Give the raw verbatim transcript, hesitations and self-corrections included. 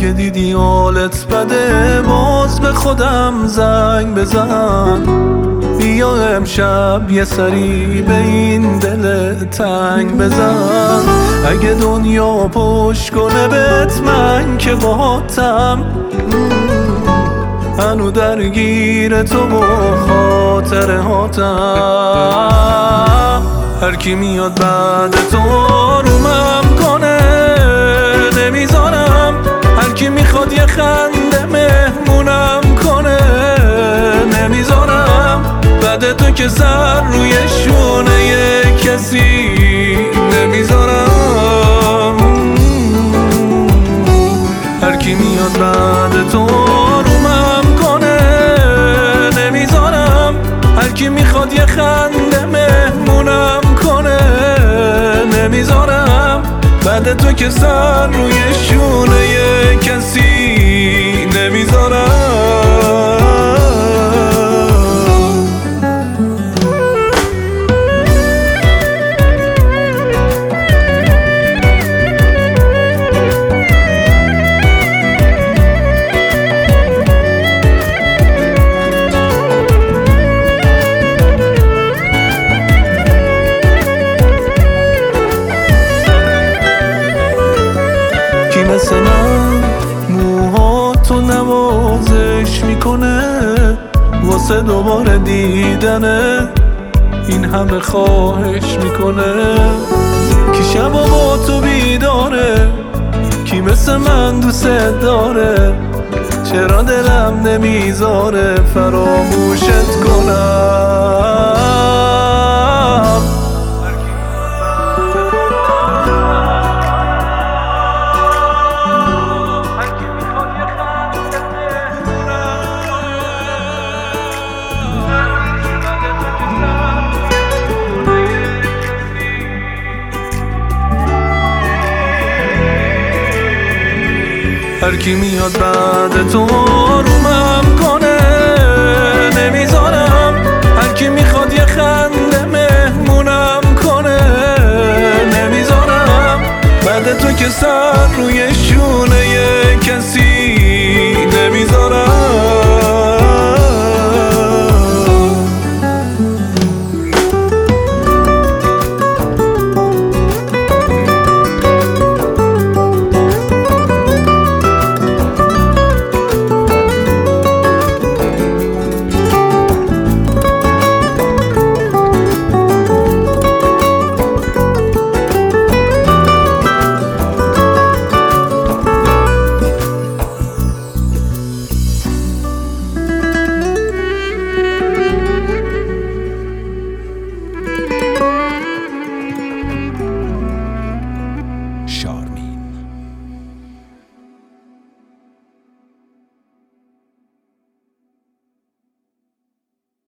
اگه دیدی حالت بده باز به خودم زنگ بزن، بیا امشب یه سری به این دل تنگ بزن. اگه دنیا پشت کنه بهت من که باهاتم، هنو درگیر تو و خاطره هاتم. هر کی میاد بعد تو آرومم کنه نمیذارم، هر کی میخواد یه خنده مهمونم کنه نمیذارم. بعد تو که سر روی شونه یه کسی نمیذارم. هر کی میاد بعد تو آرومم کنه نمیذارم، هر کی میخواد یه خنده مهمونم کنه نمیذارم. بعد تو که سر روی شونه یه کسی نمیذارم. مثل من موها تو نوازش میکنه واسه دوباره دیدنه، این همه خواهش میکنه. کی شبا با تو بیداره، کی مثل من دوست داره، چرا دلم نمیذاره فراموشت کنم. هر کی میاد بعد تو آرومم کنه نمیذارم، هر کی میخواد یه خنده مهمونم کنه نمیذارم. بعد تو که سر روی